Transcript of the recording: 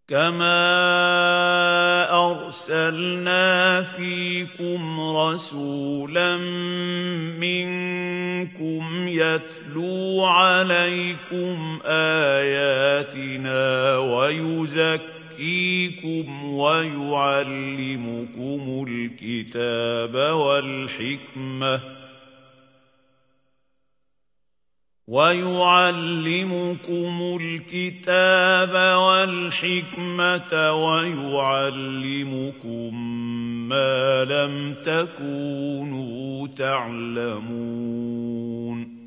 كما أرسلنا فيكم رسولا منكم يتلو عليكم آياتنا ويزكيكم ويعلمكم الكتاب والحكمة ويعلمكم ما لم تكونوا تعلمون